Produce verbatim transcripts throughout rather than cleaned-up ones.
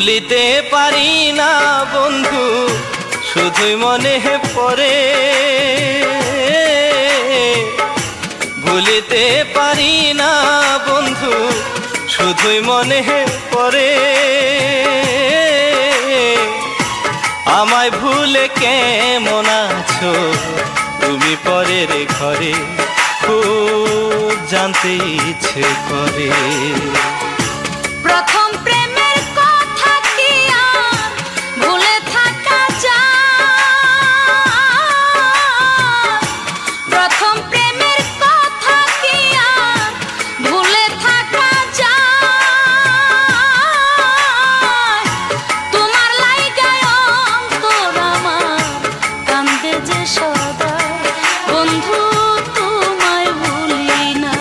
ভুলিতে পারি না বন্ধু, শুধুই মনে পড়ে। ভুলিতে পারি না বন্ধু, শুধুই মনে পড়ে। আমায় ভুলে কেমন আছো তুমি পরের ঘরে, খুব জানতে ইচ্ছে করে। প্রথম প্রেমের কথা কি আর ভুলে থাকা যায়? প্রথম প্রেমের কথা কি আর ভুলে থাকা যায়? তোমার লাইগায় অন্তর আমার কান্দে যে সদা, বন্ধু তোমায় ভুলি না।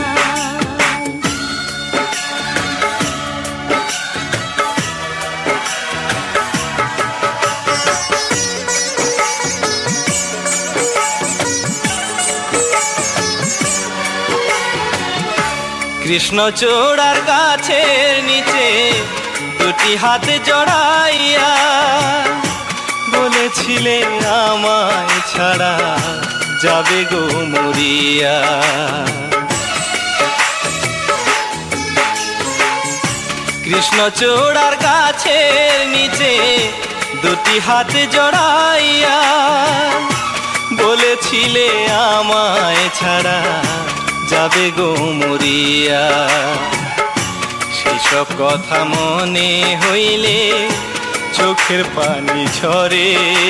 কৃষ্ণচূড়ার গাছের নিচে দুটি হাতে জড়াইয়া বলেছিলে আমায় ছাড়া যাবে গো মরিয়া। কৃষ্ণচূড়ার গাছের নিচে দুটি হাতে জড়াইয়া বলেছিলে আমায় ছাড়া যাবে গো মরিয়া। সেসব কথা মনে হইলে চোখের পানি ঝরে।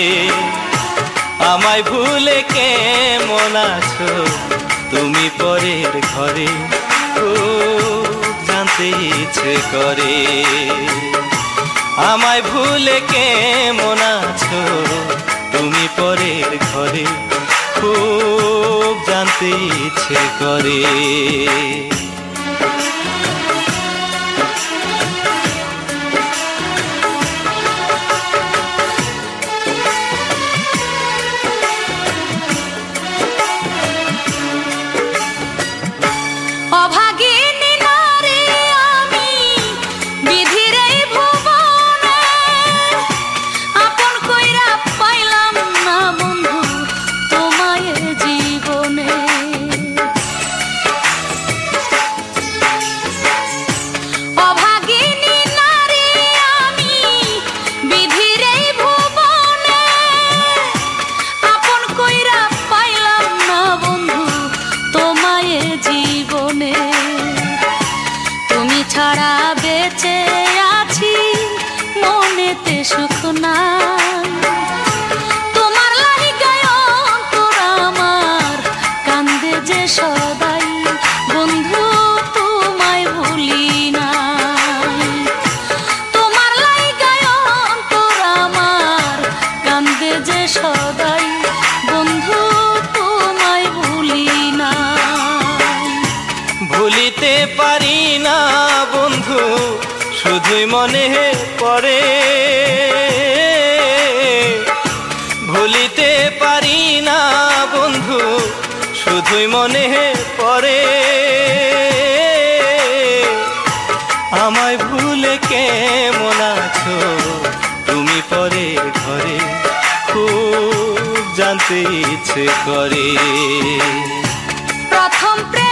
আমায় ভুলে কেমন আছো তুমি পরের ঘরে, খুব জানতে ইচ্ছে করে। আমায় ভুলে কেমন আছো তুমি পরের ঘরে, খুব জানতে ইচ্ছে করে। অভাগিনী নারী আমি বিধির এই ভুবনে, আপন কইরা পাইলাম না বন্ধু তোমায় জীবনে। অভাগিনী নারী আমি বিধির এই ভুবনে, আপন কইরা পাইলাম না বন্ধু তোমায় জীবনে। তুমি ছাড়া বেঁচে আছি মনেতে সুখ নাই। তোমার লাইগায় অন্তর আমার কান্দে যে সদাই, বন্ধু তোমায় ভুলি নাই। তোমার লাইগায় অন্তর আমার কান্দে যে সদাই, বন্ধু তোমায় ভুলি নাই। ভুলিতে পারি না বন্ধু, শুধুই মনে পড়ে। ভুলিতে পারি না বন্ধু, শুধুই মনে পড়ে। আমায় ভুলে কেমন আছো তুমি পরের ঘরে, খুব জানতে ইচ্ছে করে। প্রথম প্রেম